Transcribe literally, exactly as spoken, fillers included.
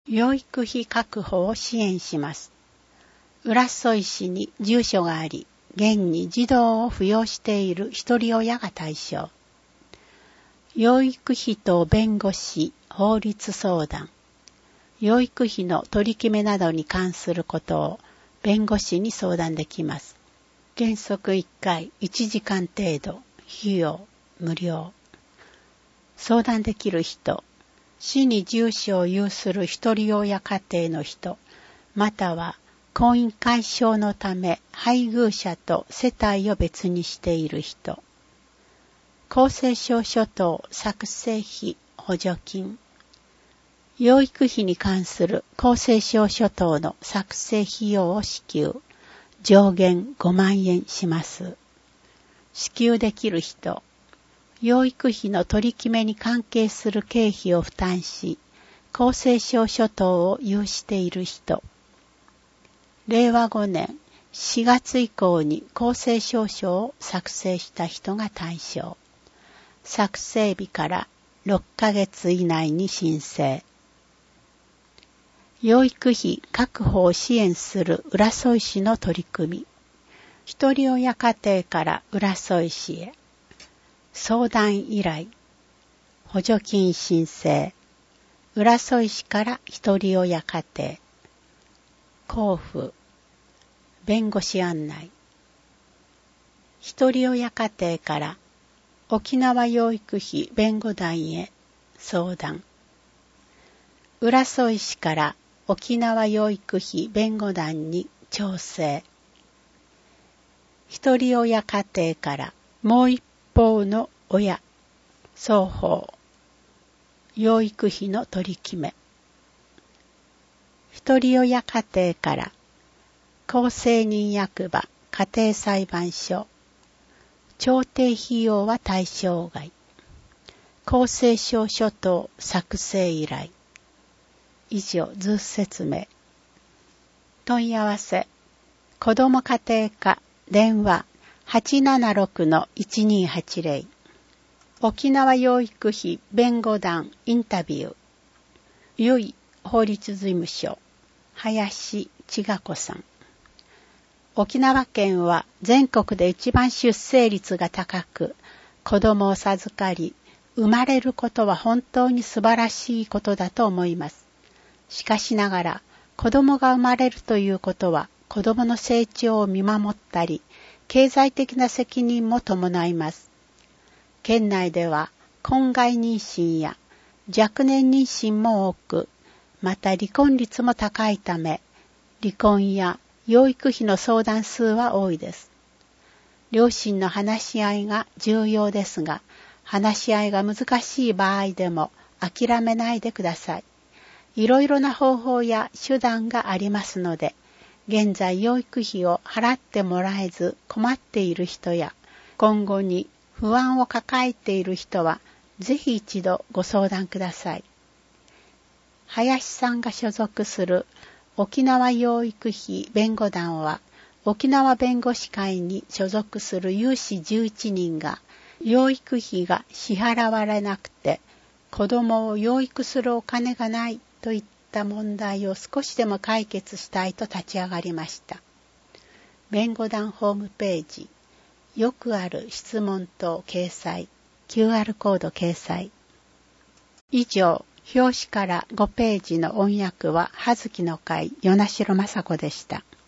養育費確保を支援します。浦添市に住所があり、現に児童を扶養している一人親が対象。養育費と弁護士、法律相談。養育費の取り決めなどに関することを弁護士に相談できます。原則いっかいいちじかん程度、費用無料。相談できる人、市に住所を有する一人親家庭の人、または婚姻解消のため配偶者と世帯を別にしている人。公正証書等作成費補助金。養育費に関する公正証書等の作成費用を支給。上限ごまんえんします。支給できる人。養育費の取り決めに関係する経費を負担し、公正証書等を有している人。れいわごねんしがつ以降に公正証書を作成した人が対象。作成日からろっかげつ以内に申請。養育費確保を支援する浦添市の取り組み。一人親家庭から浦添市へ。相談依頼。補助金申請。浦添市から一人親家庭。交付。弁護士案内。一人親家庭から沖縄養育費弁護団へ相談。浦添市から沖縄養育費弁護団に調整。一人親家庭からもう一方の親、双方、養育費の取り決め。一人親家庭から公正人役場家庭裁判所。調停費用は対象外。公正証書等作成依頼。以上、図説明。問い合わせ。子ども家庭課電話 はちななろくのいちにはちぜろ。沖縄養育費弁護団インタビュー。由比法律事務所林千賀子さん。沖縄県は全国で一番出生率が高く、子供を授かり、生まれることは本当に素晴らしいことだと思います。しかしながら、子供が生まれるということは、子供の成長を見守ったり、経済的な責任も伴います。県内では、婚外妊娠や若年妊娠も多く、また離婚率も高いため、離婚や養育費の相談数は多いです。両親の話し合いが重要ですが、話し合いが難しい場合でも諦めないでください。いろいろな方法や手段がありますので、現在養育費を払ってもらえず困っている人や、今後に不安を抱えている人は、ぜひ一度ご相談ください。林さんが所属する沖縄養育費弁護団は、沖縄弁護士会に所属する有志じゅういちにんが、養育費が支払われなくて、子供を養育するお金がないといった問題を少しでも解決したいと立ち上がりました。弁護団ホームページ、よくある質問等掲載、キューアール コード掲載。以上、表紙からごページの音訳は、葉月の会、与那城雅子でした。